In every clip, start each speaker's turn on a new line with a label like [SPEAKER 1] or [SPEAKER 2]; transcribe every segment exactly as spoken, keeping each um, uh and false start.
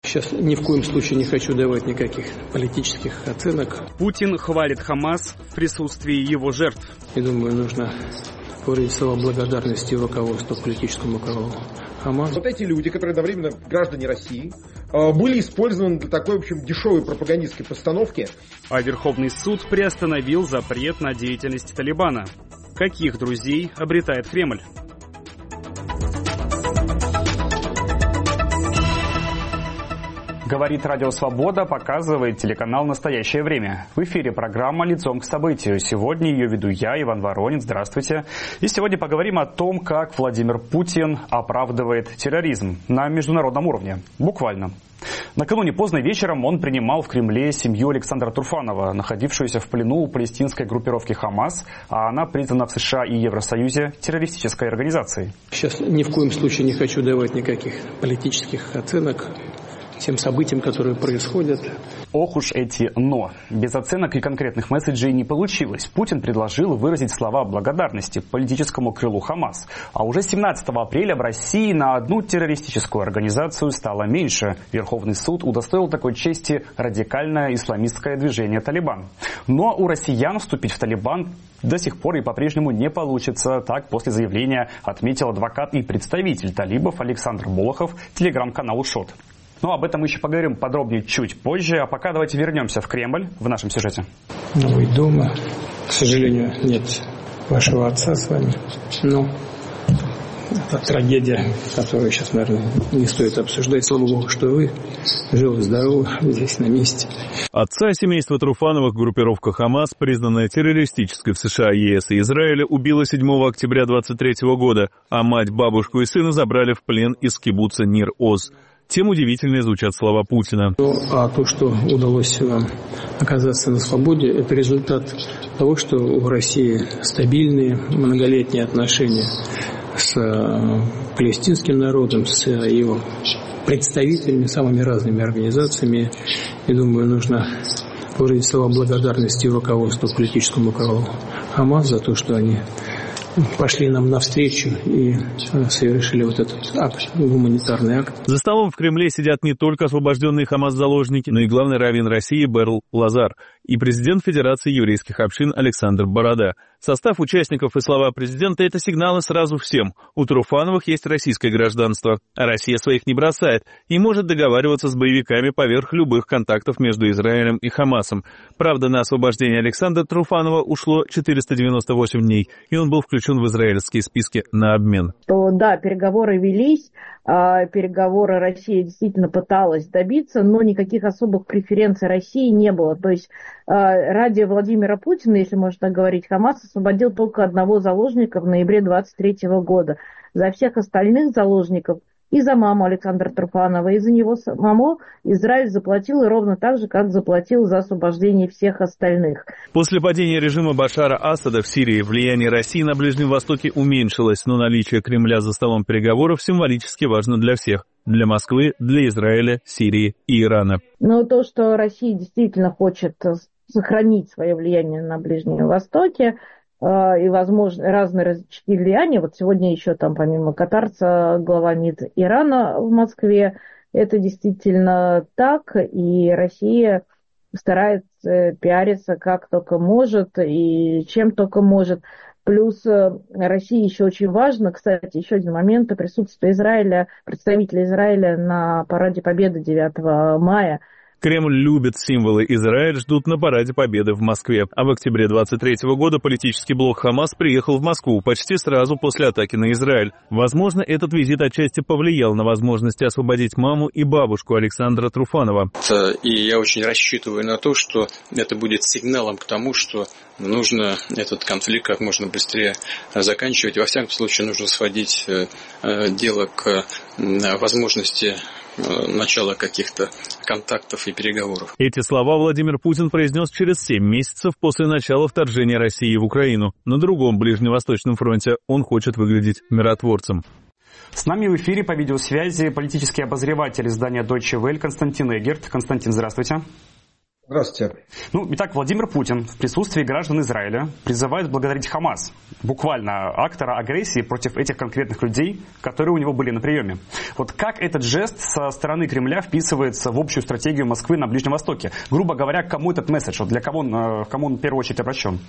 [SPEAKER 1] Сейчас ни в коем случае не хочу давать никаких политических оценок.
[SPEAKER 2] Путин хвалит Хамас в присутствии его жертв.
[SPEAKER 1] Я думаю, нужно выразить слова благодарности руководству, политическому руководству Хамас.
[SPEAKER 3] Вот эти люди, которые одновременно граждане России, были использованы для такой, в общем, дешевой пропагандистской постановки.
[SPEAKER 2] А Верховный суд приостановил запрет на деятельность Талибана. Каких друзей обретает Кремль? Говорит Радио Свобода, показывает телеканал «Настоящее время». В эфире программа «Лицом к событию». Сегодня ее веду я, Иван Воронин. Здравствуйте. И сегодня поговорим о том, как Владимир Путин оправдывает терроризм на международном уровне. Буквально. Накануне поздно вечером он принимал в Кремле семью Александра Труфанова, находившуюся в плену у палестинской группировки «Хамас», а она признана в США и Евросоюзе террористической организацией.
[SPEAKER 1] Сейчас ни в коем случае не хочу давать никаких политических оценок тем событиям, которые происходят.
[SPEAKER 2] Ох уж эти «но». Без оценок и конкретных месседжей не получилось. Путин предложил выразить слова благодарности политическому крылу Хамас. А уже семнадцатого апреля в России на одну террористическую организацию стало меньше. Верховный суд удостоил такой чести радикальное исламистское движение «Талибан». Но у россиян вступить в «Талибан» до сих пор и по-прежнему не получится. Так после заявления отметил адвокат и представитель талибов Александр Болохов телеграм-каналу «Шот». Но об этом мы еще поговорим подробнее чуть позже. А пока давайте вернемся в Кремль в нашем сюжете.
[SPEAKER 1] Вы дома. К сожалению, нет вашего отца с вами. Но это трагедия, которую сейчас, наверное, не стоит обсуждать. Слава Богу, что вы живы, здоровы, здесь на месте.
[SPEAKER 4] Отца семейства Труфановых группировка «Хамас», признанная террористической в США, ЕС и Израиле, убила седьмого октября двадцать третьего года, а мать, бабушку и сына забрали в плен из кибуца Нир-Оз. Тем удивительнее звучат слова Путина.
[SPEAKER 1] А то, что удалось вам оказаться на свободе, это результат того, что в России стабильные многолетние отношения с палестинским народом, с его представителями, самыми разными организациями. Я думаю, нужно выразить слова благодарности руководству, политическому руководству Хамас за то, что они пошли нам навстречу и совершили вот этот акт, гуманитарный акт.
[SPEAKER 4] За столом в Кремле сидят не только освобожденные Хамас-заложники, но и главный раввин России Берл Лазар и президент Федерации еврейских общин Александр Борода. Состав участников и слова президента – это сигналы сразу всем. У Труфановых есть российское гражданство, а Россия своих не бросает и может договариваться с боевиками поверх любых контактов между Израилем и Хамасом. Правда, на освобождение Александра Труфанова ушло четыреста девяносто восемь дней, и он был включен в израильские списки на обмен.
[SPEAKER 5] То, да, переговоры велись, переговоры Россия действительно пыталась добиться, но никаких особых преференций России не было. То есть ради Владимира Путина, если можно так говорить, Хамас освободил только одного заложника в ноябре двадцать третьего года. За всех остальных заложников, и за маму Александра Труфанова, и за него самого Израиль заплатил ровно так же, как заплатил за освобождение всех остальных.
[SPEAKER 4] После падения режима Башара Асада в Сирии влияние России на Ближнем Востоке уменьшилось, но наличие Кремля за столом переговоров символически важно для всех. Для Москвы, для Израиля, Сирии и Ирана.
[SPEAKER 5] Но то, что Россия действительно хочет сохранить свое влияние на Ближнем Востоке, и, возможно, разные рычаги влияния. Вот сегодня еще там, помимо катарца, глава МИД Ирана в Москве. Это действительно так, и Россия старается пиариться как только может и чем только может. Плюс России еще очень важно, кстати, еще один момент, присутствие Израиля, представителя Израиля на параде Победы девятого мая.
[SPEAKER 4] Кремль любит символы. Израиль ждут на параде Победы в Москве. А в октябре двадцать третьего года политический блок Хамас приехал в Москву почти сразу после атаки на Израиль. Возможно, этот визит отчасти повлиял на возможность освободить маму и бабушку Александра Труфанова.
[SPEAKER 6] И я очень рассчитываю на то, что это будет сигналом к тому, что нужно этот конфликт как можно быстрее заканчивать. Во всяком случае, нужно сводить дело к возможности начала каких-то контактов и переговоров.
[SPEAKER 4] Эти слова Владимир Путин произнес через семь месяцев после начала вторжения России в Украину. На другом Ближневосточном фронте он хочет выглядеть миротворцем.
[SPEAKER 2] С нами в эфире по видеосвязи политический обозреватель издания Deutsche Welle Константин Эггерт. Константин, здравствуйте.
[SPEAKER 3] Здравствуйте.
[SPEAKER 2] Ну, итак, Владимир Путин в присутствии граждан Израиля призывает благодарить Хамас, буквально актора агрессии против этих конкретных людей, которые у него были на приеме. Вот как этот жест со стороны Кремля вписывается в общую стратегию Москвы на Ближнем Востоке? Грубо говоря, к кому этот месседж? Вот для кого он, кому он в первую очередь обращен?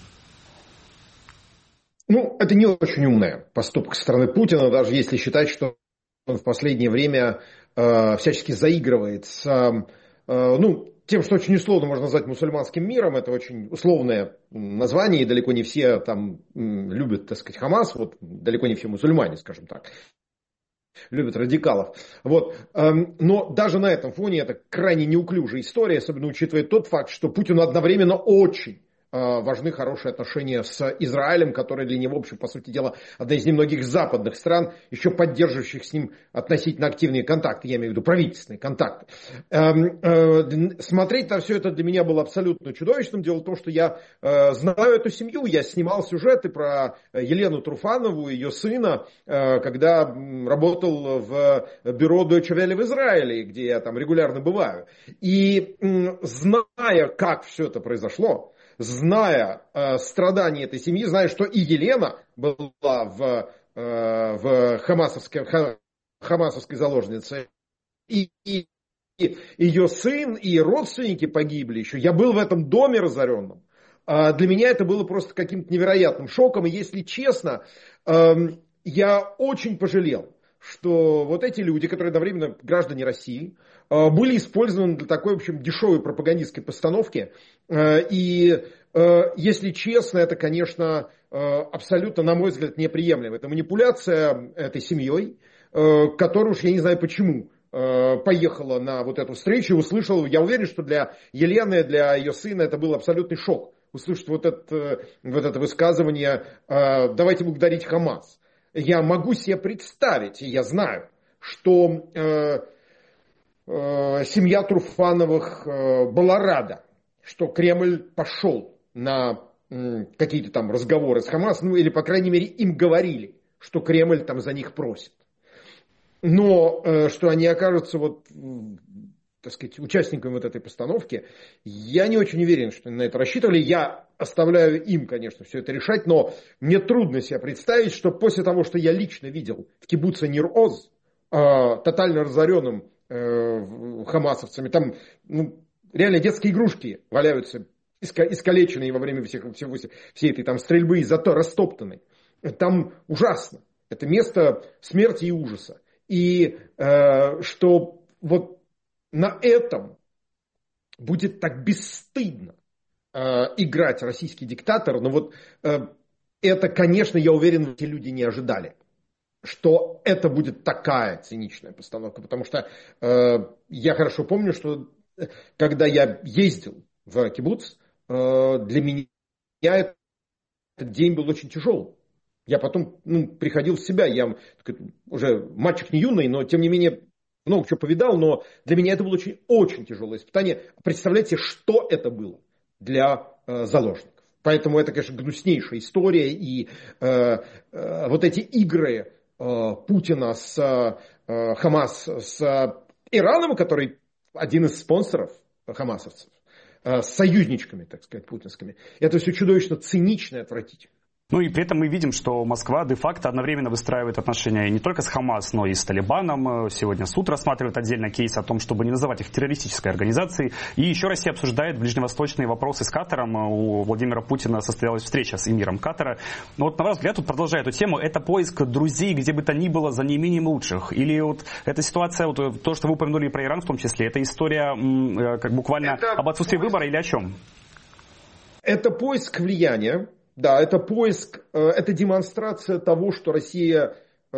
[SPEAKER 3] Ну, это не очень умный поступок со стороны Путина, даже если считать, что он в последнее время э, всячески заигрывает с... Э, ну, тем, что очень условно можно назвать мусульманским миром, это очень условное название, и далеко не все там любят, так сказать, Хамас, вот далеко не все мусульмане, скажем так, любят радикалов. Вот. Но даже на этом фоне это крайне неуклюжая история, особенно учитывая тот факт, что Путину одновременно очень важны хорошие отношения с Израилем, который для него, в общем, по сути дела, одна из немногих западных стран, еще поддерживающих с ним относительно активные контакты, я имею в виду правительственные контакты. Смотреть на все это для меня было абсолютно чудовищным. Дело в том, что я знаю эту семью, я снимал сюжеты про Елену Труфанову, ее сына, когда работал в бюро Deutsche Welle в Израиле, где я там регулярно бываю. И зная, как все это произошло, зная э, страдания этой семьи, зная, что и Елена была в, э, в хамасовской, ха, хамасовской заложнице, и, и, и ее сын, и родственники погибли еще. Я был в этом доме разоренном. Э, для меня это было просто каким-то невероятным шоком. И если честно, э, я очень пожалел, что вот эти люди, которые одновременно граждане России, были использованы для такой, в общем, дешевой пропагандистской постановки. И, если честно, это, конечно, абсолютно, на мой взгляд, неприемлемо. Это манипуляция этой семьей, которая уж я не знаю почему поехала на вот эту встречу и услышала. Я уверен, что для Елены, для ее сына это был абсолютный шок. Услышать вот это, вот это высказывание «давайте благодарить Хамас». Я могу себе представить, и я знаю, что э, э, семья Труфановых э, была рада, что Кремль пошел на э, какие-то там разговоры с Хамас, ну или, по крайней мере, им говорили, что Кремль там за них просит. Но э, что они окажутся вот, так сказать, участниками вот этой постановки, я не очень уверен, что на это рассчитывали. Я оставляю им, конечно, все это решать, но мне трудно себе представить, что после того, что я лично видел в кибуце Нир-Оз, э, тотально разоренным э, хамасовцами, там ну, реально детские игрушки валяются, искалеченные во время всех, всего, всей этой там стрельбы, и зато растоптанные. Там ужасно. Это место смерти и ужаса. И э, что вот на этом будет так бесстыдно э, играть российский диктатор, но вот э, это, конечно, я уверен, эти люди не ожидали, что это будет такая циничная постановка, потому что э, я хорошо помню, что когда я ездил в кибуц, э, для меня этот день был очень тяжелым. Я потом ну, приходил в себя, я уже мальчик не юный, но тем не менее много чего повидал, но для меня это было очень, очень тяжелое испытание. Представляете, что это было для э, заложников. Поэтому это, конечно, гнуснейшая история, и э, э, вот эти игры э, Путина с э, Хамас, с Ираном, который один из спонсоров хамасовцев, э, с союзничками, так сказать, путинскими, это все чудовищно цинично и отвратительно.
[SPEAKER 2] Ну и при этом мы видим, что Москва де-факто одновременно выстраивает отношения не только с Хамас, но и с Талибаном. Сегодня суд рассматривает отдельно кейс о том, чтобы не называть их террористической организацией. И еще Россия обсуждает ближневосточные вопросы с Катаром. У Владимира Путина состоялась встреча с эмиром Катара. Но вот на ваш взгляд, тут продолжая эту тему, это поиск друзей где бы то ни было за неимением лучших? Или вот эта ситуация, вот то, что вы упомянули про Иран в том числе, это история как буквально это об отсутствии поиск... выбора или о чем?
[SPEAKER 3] Это поиск влияния. Да, это поиск, это демонстрация того, что Россия,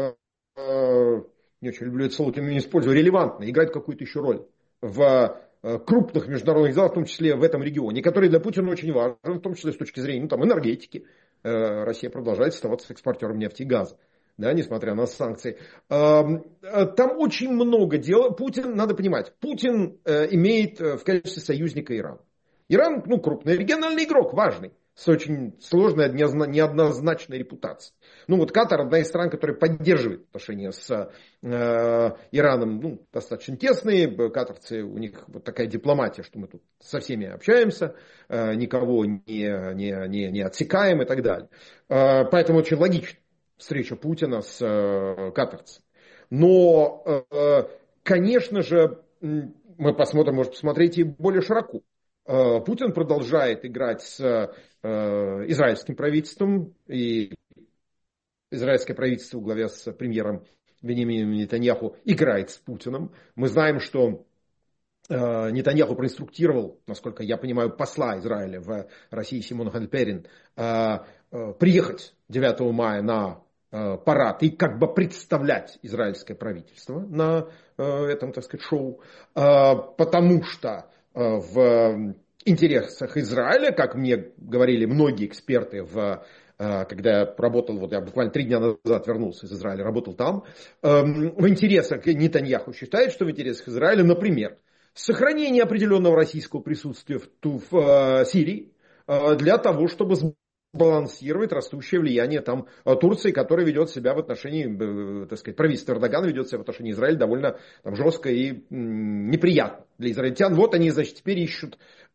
[SPEAKER 3] не очень люблю это слово, но не использую, релевантно, играет какую-то еще роль в крупных международных делах, в том числе в этом регионе, который для Путина очень важен, в том числе с точки зрения ну, там, энергетики. Россия продолжает оставаться экспортером нефти и газа, да, несмотря на санкции. Там очень много дел. Путин, надо понимать, Путин имеет в качестве союзника Иран. Иран, ну, крупный региональный игрок, важный. с очень сложной, неоднозначной репутацией. Ну вот Катар одна из стран, которая поддерживает отношения с э, Ираном, ну, достаточно тесные. Катарцы, у них вот такая дипломатия, что мы тут со всеми общаемся, э, никого не, не, не, не отсекаем и так далее. Э, поэтому очень логична встреча Путина с э, катарцами. Но, э, конечно же, мы посмотрим, может посмотреть и более широко. Э, Путин продолжает играть с э, израильским правительством, и израильское правительство во главе с премьером Беньямином Нетаньяху играет с Путиным. Мы знаем, что э, Нетаньяху проинструктировал, насколько я понимаю, посла Израиля в России Симона Хальперин э, э, приехать девятого мая на э, парад и как бы представлять израильское правительство на э, этом, так сказать, шоу, э, потому что э, в интересах Израиля, как мне говорили многие эксперты в когда я работал, вот я буквально три дня назад вернулся из Израиля, работал там, в интересах Нетаньяху считает, что в интересах Израиля, например, сохранение определенного российского присутствия в, в Сирии для того, чтобы сбалансировать растущее влияние там Турции, которая ведет себя в отношении, так сказать, правительство Эрдогана ведет себя в отношении Израиля довольно там, жестко и неприятно для израильтян. Вот они, значит, теперь ищут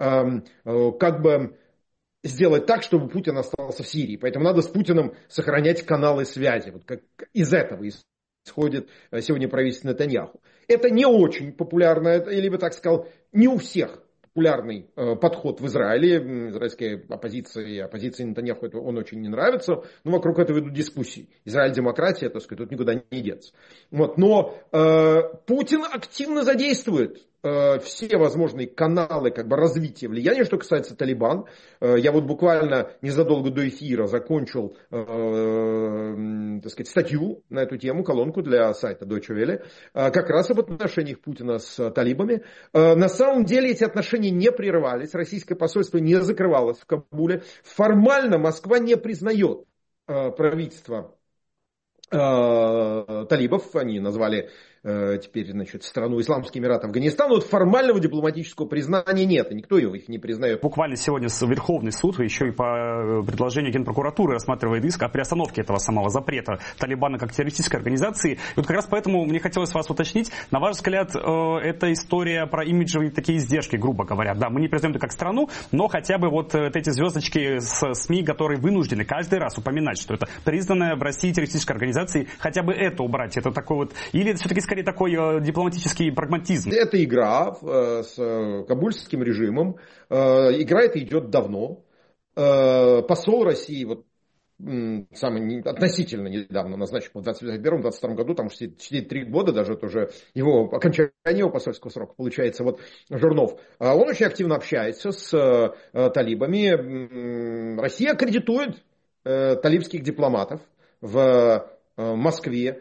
[SPEAKER 3] как бы сделать так, чтобы Путин остался в Сирии. Поэтому надо с Путиным сохранять каналы связи. Вот как из этого исходит сегодня правительство Нетаньяху. Это не очень популярно, или бы так сказал, не у всех популярный подход в Израиле. Израильской оппозиции, оппозиции Нетаньяху это он очень не нравится. Но вокруг этого идут дискуссии. Израиль демократия, так сказать, тут никуда не деться. Вот. Но э, Путин активно задействует все возможные каналы как бы, развития влияния. Что касается Талибан, я вот буквально незадолго до эфира закончил э, так сказать, статью на эту тему, колонку для сайта Deutsche Welle, как раз об отношениях Путина с талибами. На самом деле эти отношения не прерывались, российское посольство не закрывалось в Кабуле. Формально Москва не признает правительство э, талибов, они назвали теперь, значит, страну Исламский Эмират Афганистан. Вот формального дипломатического признания нет, и никто их не признает.
[SPEAKER 2] Буквально сегодня Верховный суд еще и по предложению Генпрокуратуры рассматривает иск о приостановке этого самого запрета Талибана как террористической организации. И вот как раз поэтому мне хотелось вас уточнить, на ваш взгляд, это история про имиджевые такие издержки, грубо говоря. Да, мы не признаем это как страну, но хотя бы вот эти звездочки с СМИ, которые вынуждены каждый раз упоминать, что это признанная в России террористической организацией, хотя бы это убрать. Это такой вот, или это все-таки скорее такой э, дипломатический прагматизм?
[SPEAKER 3] Это игра э, с э, кабульским режимом. Э, игра эта идет давно. Э, посол России, вот, м, самый относительно недавно назначен в двадцать первом — двадцать втором году, там шестьдесят три года даже, это уже его окончание его посольского срока получается, вот Жирнов. Э, он очень активно общается с э, талибами. Э, Россия аккредитует э, талибских дипломатов в э, Москве.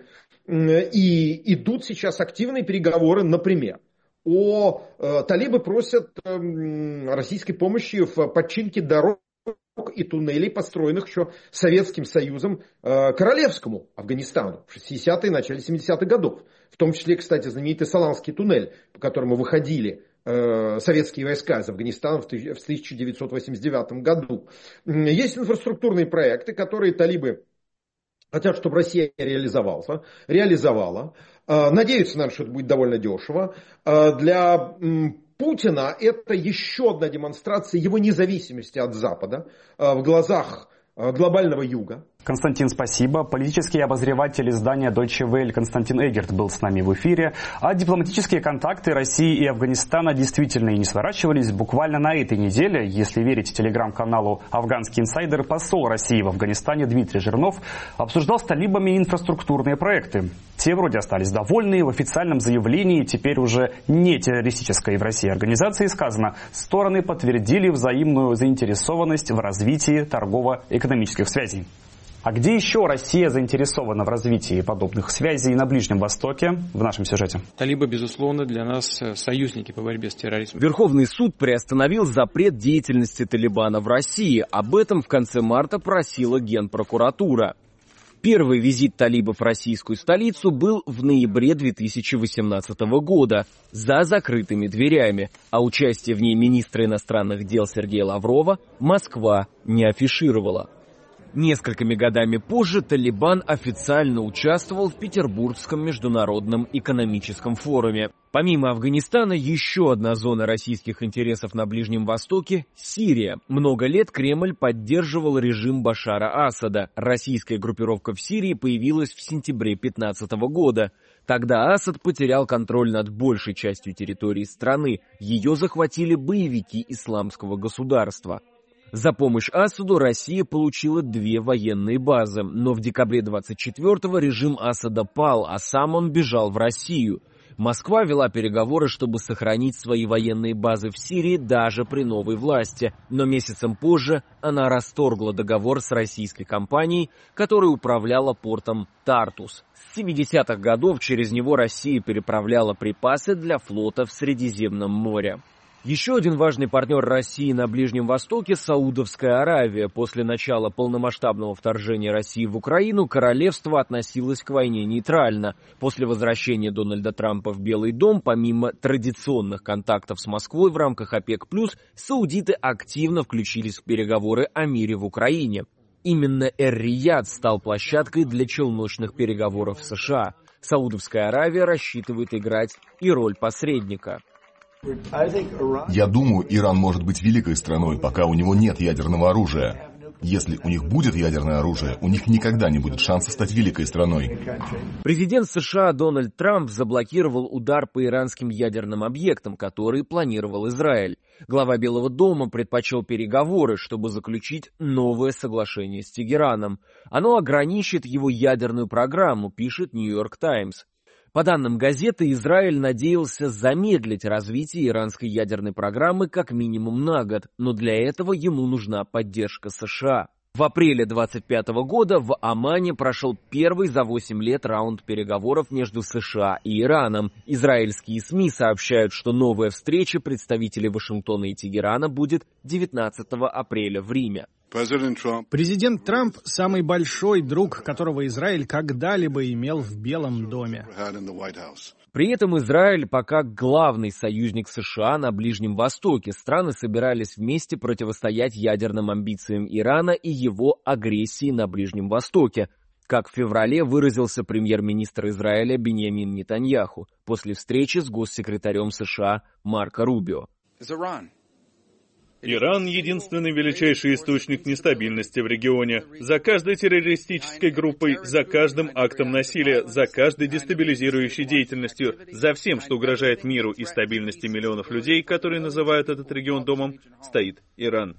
[SPEAKER 3] И идут сейчас активные переговоры, например, о э, талибы просят э, российской помощи в починке дорог и туннелей, построенных еще Советским Союзом э, королевскому Афганистану в шестидесятые, начале семидесятых годов. В том числе, кстати, знаменитый Саланский туннель, по которому выходили э, советские войска из Афганистана в тысяча девятьсот восемьдесят девятом году. Есть инфраструктурные проекты, которые талибы хотят, чтобы Россия реализовала, реализовала. Надеются, наверное, что это будет довольно дешево. Для Путина это еще одна демонстрация его независимости от Запада в глазах глобального юга.
[SPEAKER 2] Константин, спасибо. Политический обозреватель издания Deutsche Welle Константин Эггерт был с нами в эфире. А дипломатические контакты России и Афганистана действительно и не сворачивались. Буквально на этой неделе, если верить телеграм-каналу «Афганский инсайдер», посол России в Афганистане Дмитрий Жирнов обсуждал с талибами инфраструктурные проекты. Те вроде остались довольны. В официальном заявлении теперь уже не террористической в России организации сказано, стороны подтвердили взаимную заинтересованность в развитии торгово-экономических связей. А где еще Россия заинтересована в развитии подобных связей на Ближнем Востоке? В нашем сюжете.
[SPEAKER 6] Талибы, безусловно, для нас союзники по борьбе с терроризмом.
[SPEAKER 7] Верховный суд приостановил запрет деятельности Талибана в России. Об этом в конце марта просила Генпрокуратура. Первый визит талибов в российскую столицу был в ноябре две тысячи восемнадцатого года за закрытыми дверями, а участие в ней министра иностранных дел Сергея Лаврова Москва не афишировала. Несколькими годами позже Талибан официально участвовал в Петербургском международном экономическом форуме. Помимо Афганистана, еще одна зона российских интересов на Ближнем Востоке – Сирия. Много лет Кремль поддерживал режим Башара Асада. Российская группировка в Сирии появилась в сентябре две тысячи пятнадцатого года. Тогда Асад потерял контроль над большей частью территории страны. Ее захватили боевики исламского государства. За помощь Асаду Россия получила две военные базы, но в декабре двадцать четвёртого режим Асада пал, а сам он бежал в Россию. Москва вела переговоры, чтобы сохранить свои военные базы в Сирии даже при новой власти, но месяцем позже она расторгла договор с российской компанией, которая управляла портом Тартус. С семидесятых годов через него Россия переправляла припасы для флота в Средиземном море. Еще один важный партнер России на Ближнем Востоке – Саудовская Аравия. После начала полномасштабного вторжения России в Украину королевство относилось к войне нейтрально. После возвращения Дональда Трампа в Белый дом, помимо традиционных контактов с Москвой в рамках ОПЕК+, саудиты активно включились в переговоры о мире в Украине. Именно Эр-Рияд стал площадкой для челночных переговоров в США. Саудовская Аравия рассчитывает играть и роль посредника.
[SPEAKER 8] Я думаю, Иран может быть великой страной, пока у него нет ядерного оружия. Если у них будет ядерное оружие, у них никогда не будет шанса стать великой страной.
[SPEAKER 7] Президент США Дональд Трамп заблокировал удар по иранским ядерным объектам, которые планировал Израиль. Глава Белого дома предпочел переговоры, чтобы заключить новое соглашение с Тегераном. Оно ограничит его ядерную программу, пишет Нью-Йорк Таймс. По данным газеты, Израиль надеялся замедлить развитие иранской ядерной программы как минимум на год, но для этого ему нужна поддержка США. В апреле двадцать пятого года в Омане прошел первый за восемь лет раунд переговоров между США и Ираном. Израильские СМИ сообщают, что новая встреча представителей Вашингтона и Тегерана будет девятнадцатого апреля в Риме.
[SPEAKER 9] Президент Трамп – самый большой друг, которого Израиль когда-либо имел в Белом доме.
[SPEAKER 7] При этом Израиль пока главный союзник США на Ближнем Востоке. Страны собирались вместе противостоять ядерным амбициям Ирана и его агрессии на Ближнем Востоке, как в феврале выразился премьер-министр Израиля Биньямин Нетаньяху после встречи с госсекретарем США Марко Рубио.
[SPEAKER 4] Иран – единственный величайший источник нестабильности в регионе. За каждой террористической группой, за каждым актом насилия, за каждой дестабилизирующей деятельностью, за всем, что угрожает миру и стабильности миллионов людей, которые называют этот регион домом, стоит Иран.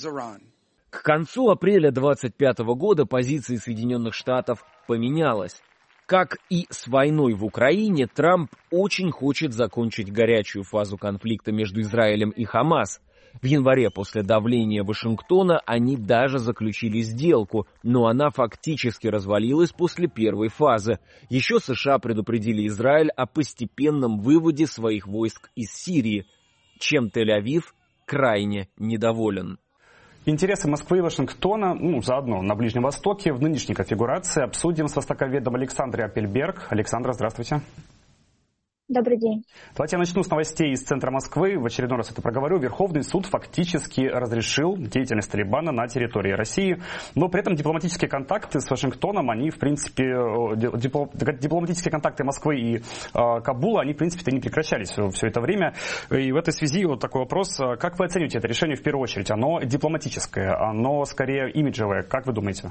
[SPEAKER 7] К концу апреля двадцать пятого года позиция Соединенных Штатов поменялась. Как и с войной в Украине, Трамп очень хочет закончить горячую фазу конфликта между Израилем и Хамас. В январе после давления Вашингтона они даже заключили сделку, но она фактически развалилась после первой фазы. Еще США предупредили Израиль о постепенном выводе своих войск из Сирии, чем Тель-Авив крайне недоволен.
[SPEAKER 2] Интересы Москвы и Вашингтона, ну, заодно на Ближнем Востоке в нынешней конфигурации обсудим с востоковедом Александрой Апельберг. Александра, здравствуйте.
[SPEAKER 10] Добрый день.
[SPEAKER 2] Давайте я начну с новостей из центра Москвы. В очередной раз это проговорю. Верховный суд фактически разрешил деятельность Талибана на территории России, но при этом дипломатические контакты с Вашингтоном, они, в принципе, дипломатические контакты Москвы и э, Кабула, они, в принципе-то, не прекращались все это время. И в этой связи вот такой вопрос. Как вы оцениваете это решение в первую очередь? Оно дипломатическое, оно скорее имиджевое. Как вы думаете?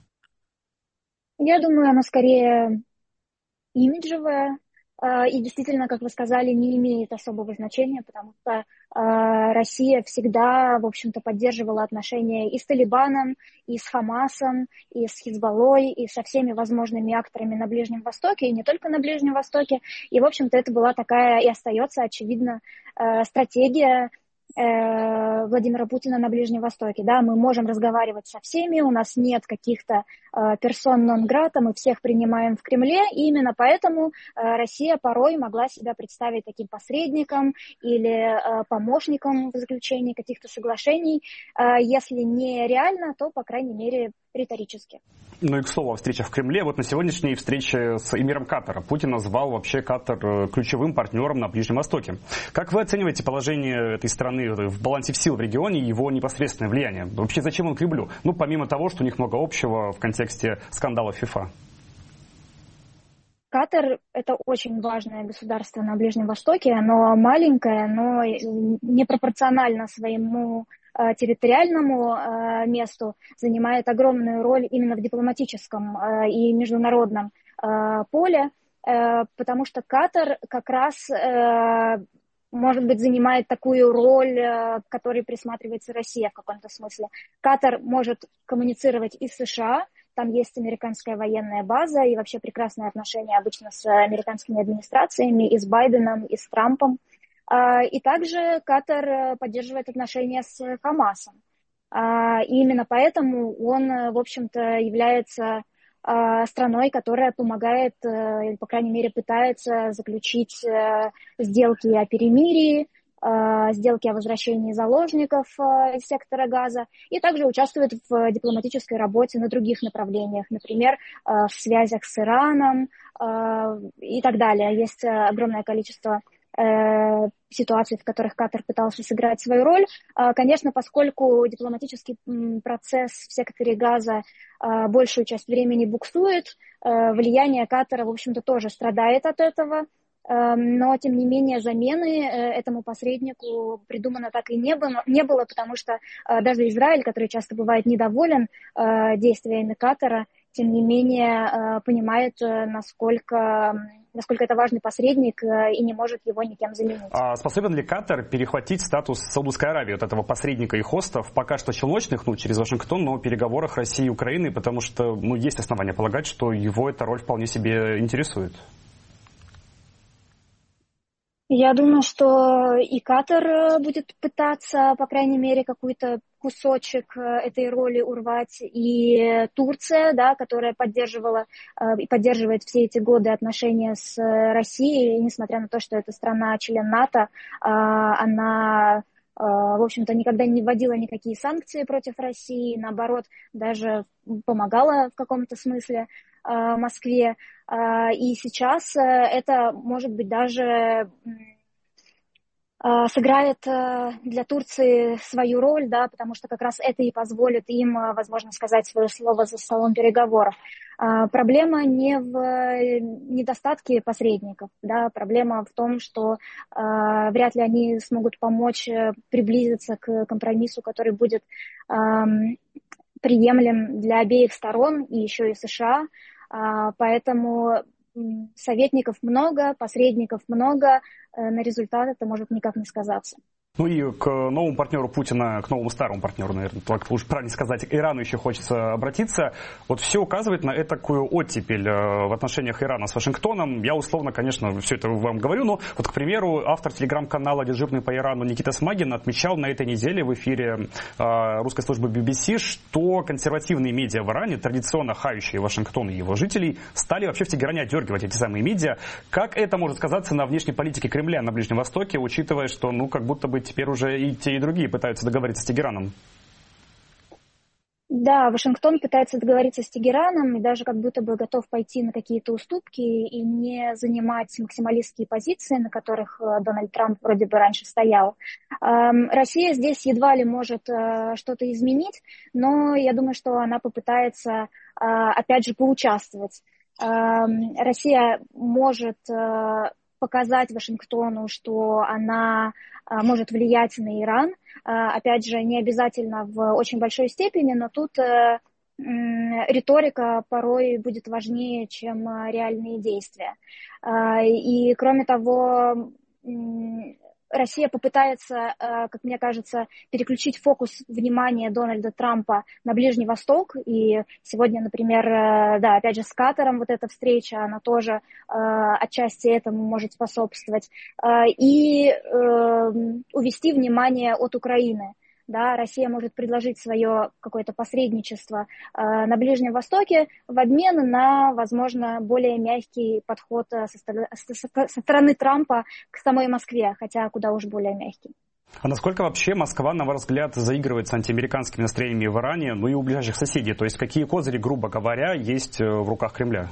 [SPEAKER 10] Я думаю, оно скорее имиджевое. И действительно, как вы сказали, не имеет особого значения, потому что э, Россия всегда, в общем-то, поддерживала отношения и с Талибаном, и с Хамасом, и с Хизбаллой, и со всеми возможными акторами на Ближнем Востоке, и не только на Ближнем Востоке. И, в общем-то, это была такая и остается, очевидно, э, стратегия Владимира Путина на Ближнем Востоке. Да, мы можем разговаривать со всеми, у нас нет каких-то персон нон грата, мы всех принимаем в Кремле, и именно поэтому Россия порой могла себя представить таким посредником или помощником в заключении каких-то соглашений. Если не реально, то, по крайней мере, риторически.
[SPEAKER 2] Ну и, к слову, о встречах в Кремле. Вот на сегодняшней встрече с эмиром Катара Путин назвал вообще Катар ключевым партнером на Ближнем Востоке. Как вы оцениваете положение этой страны в балансе сил в регионе и его непосредственное влияние? Вообще, зачем он Кремлю? Ну, помимо того, что у них много общего в контексте скандала ФИФА.
[SPEAKER 10] Катар – это очень важное государство на Ближнем Востоке. Оно маленькое, но непропорционально своему территориальному месту занимает огромную роль именно в дипломатическом и международном поле, потому что Катар как раз, может быть, занимает такую роль, к которой присматривается Россия в каком-то смысле. Катар может коммуницировать и с США, там есть американская военная база и вообще прекрасные отношения обычно с американскими администрациями, и с Байденом, и с Трампом. И также Катар поддерживает отношения с Хамасом. И именно поэтому он, в общем-то, является страной, которая помогает, или, по крайней мере, пытается заключить сделки о перемирии, сделки о возвращении заложников из сектора Газа, и также участвует в дипломатической работе на других направлениях, например, в связях с Ираном и так далее. Есть огромное количество ситуаций, в которых Катар пытался сыграть свою роль. Конечно, поскольку дипломатический процесс в секторе Газа большую часть времени буксует, влияние Катара, в общем-то, тоже страдает от этого. Но, тем не менее, замены этому посреднику придумано так и не было, не было, потому что даже Израиль, который часто бывает недоволен действиями Катара, тем не менее понимает, насколько, насколько это важный посредник и не может его никем заменить.
[SPEAKER 2] А способен ли Катар перехватить статус Саудовской Аравии, вот этого посредника и хоста в пока что челночных, ну, через Вашингтон, но переговорах России и Украины, потому что, ну, есть основания полагать, что его эта роль вполне себе интересует?
[SPEAKER 10] Я думаю, что и Катар будет пытаться, по крайней мере, какой-то кусочек этой роли урвать, и Турция, да, которая поддерживала и поддерживает все эти годы отношения с Россией, несмотря на то, что это страна-член НАТО, она, в общем-то, никогда не вводила никакие санкции против России, наоборот, даже помогала в каком-то смысле Москве. И сейчас это, может быть, даже сыграет для Турции свою роль, да, потому что как раз это и позволит им, возможно, сказать свое слово за столом переговоров. Проблема не в недостатке посредников, да, проблема в том, что вряд ли они смогут помочь приблизиться к компромиссу, который будет приемлем для обеих сторон, и еще и США. Поэтому советников много, посредников много, на результат это может никак не сказаться.
[SPEAKER 2] Ну и к новому партнеру Путина, к новому старому партнеру, наверное, так лучше правильно сказать, к Ирану еще хочется обратиться. Вот все указывает на этакую оттепель в отношениях Ирана с Вашингтоном. Я условно, конечно, все это вам говорю, но вот, к примеру, автор телеграм-канала «Дежурный по Ирану» Никита Смагин отмечал на этой неделе в эфире русской службы би би си, что консервативные медиа в Иране, традиционно хающие Вашингтон и его жителей, стали вообще в Тегеране отдергивать эти самые медиа. Как это может сказаться на внешней политике Кремля на Ближнем Востоке, учитывая, что, ну, как будто бы теперь уже и те, и другие пытаются договориться с Тегераном?
[SPEAKER 10] Да, Вашингтон пытается договориться с Тегераном и даже как будто бы готов пойти на какие-то уступки и не занимать максималистские позиции, на которых Дональд Трамп вроде бы раньше стоял. Россия здесь едва ли может что-то изменить, но я думаю, что она попытается опять же поучаствовать. Россия может показать Вашингтону, что она может влиять на Иран. Опять же, не обязательно в очень большой степени, но тут риторика порой будет важнее, чем реальные действия. И, кроме того, Россия попытается, как мне кажется, переключить фокус внимания Дональда Трампа на Ближний Восток. И сегодня, например, да, опять же, с Катаром вот эта встреча, она тоже отчасти этому может способствовать. И увести внимание от Украины. Да, Россия может предложить свое какое-то посредничество э, на Ближнем Востоке в обмен на, возможно, более мягкий подход со, со, со стороны Трампа к самой Москве, хотя куда уж более мягкий.
[SPEAKER 2] А насколько вообще Москва, на ваш взгляд, заигрывает с антиамериканскими настроениями в Иране, ну и у ближайших соседей? То есть какие козыри, грубо говоря, есть в руках Кремля?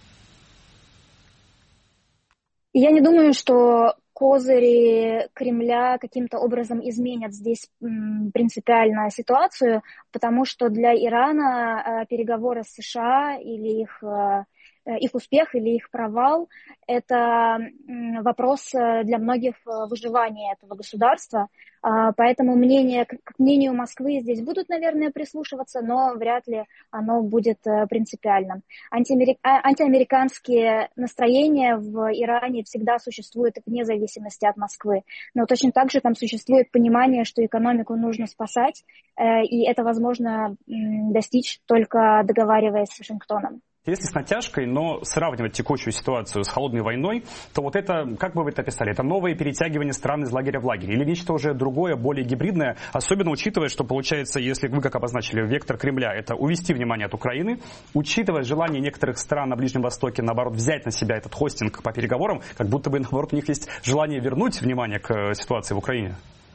[SPEAKER 10] Я не думаю, что козыри Кремля каким-то образом изменят здесь принципиально ситуацию, потому что для Ирана переговоры с США или их их успех или их провал – это вопрос для многих выживания этого государства. Поэтому мнение, к мнению Москвы здесь будут, наверное, прислушиваться, но вряд ли оно будет принципиальным. Антиамерик... Антиамериканские настроения в Иране всегда существуют вне зависимости от Москвы. Но точно так же там существует понимание, что экономику нужно спасать, и это возможно достичь только договариваясь с Вашингтоном.
[SPEAKER 2] Если с натяжкой, но сравнивать текущую ситуацию с холодной войной, то вот это, как бы вы это описали, это новое перетягивание стран из лагеря в лагерь или нечто уже другое, более гибридное, особенно учитывая, что получается, если вы, как обозначили, вектор Кремля, это увести внимание от Украины, учитывая желание некоторых стран на Ближнем Востоке, наоборот, взять на себя этот хостинг по переговорам, как будто бы, наоборот, у них есть желание вернуть внимание к ситуации в Украине.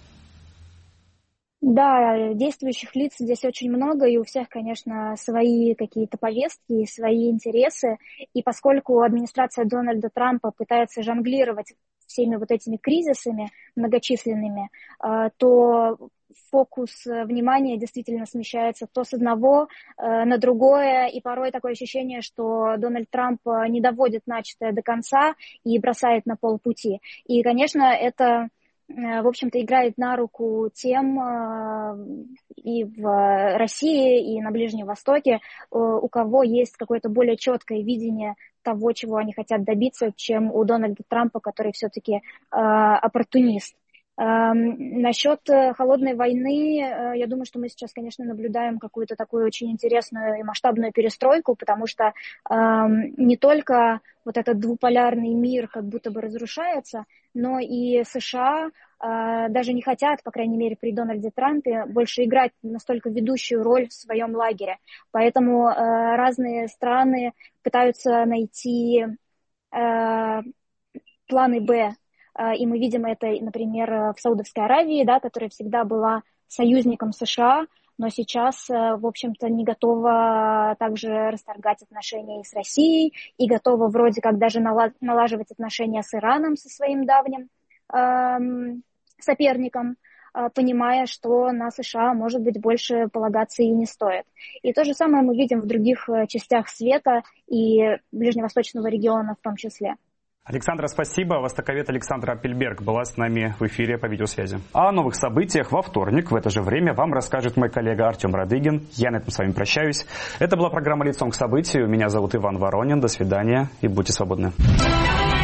[SPEAKER 10] Да, действующих лиц здесь очень много, и у всех, конечно, свои какие-то повестки, свои интересы. И поскольку администрация Дональда Трампа пытается жонглировать всеми вот этими кризисами многочисленными, то фокус внимания действительно смещается то с одного на другое, и порой такое ощущение, что Дональд Трамп не доводит начатое до конца и бросает на полпути. И, конечно, это... в общем-то, играет на руку тем и в России, и на Ближнем Востоке, у кого есть какое-то более четкое видение того, чего они хотят добиться, чем у Дональда Трампа, который все-таки оппортунист. Насчет холодной войны, я думаю, что мы сейчас, конечно, наблюдаем какую-то такую очень интересную и масштабную перестройку, потому что не только вот этот двуполярный мир как будто бы разрушается, но и США даже не хотят, по крайней мере, при Дональде Трампе, больше играть настолько ведущую роль в своем лагере. Поэтому разные страны пытаются найти планы «Б». И мы видим это, например, в Саудовской Аравии, да, которая всегда была союзником США, но сейчас, в общем-то, не готова также расторгать отношения и с Россией, и готова вроде как даже налаживать отношения с Ираном, со своим давним эм, соперником, э, понимая, что на США, может быть, больше полагаться и не стоит. И то же самое мы видим в других частях света и ближневосточного региона в том числе.
[SPEAKER 2] Александра, спасибо. Востоковед Александра Апельберг была с нами в эфире по видеосвязи. А о новых событиях во вторник в это же время вам расскажет мой коллега Артем Радыгин. Я на этом с вами прощаюсь. Это была программа «Лицом к событию». Меня зовут Иван Воронин. До свидания и будьте свободны.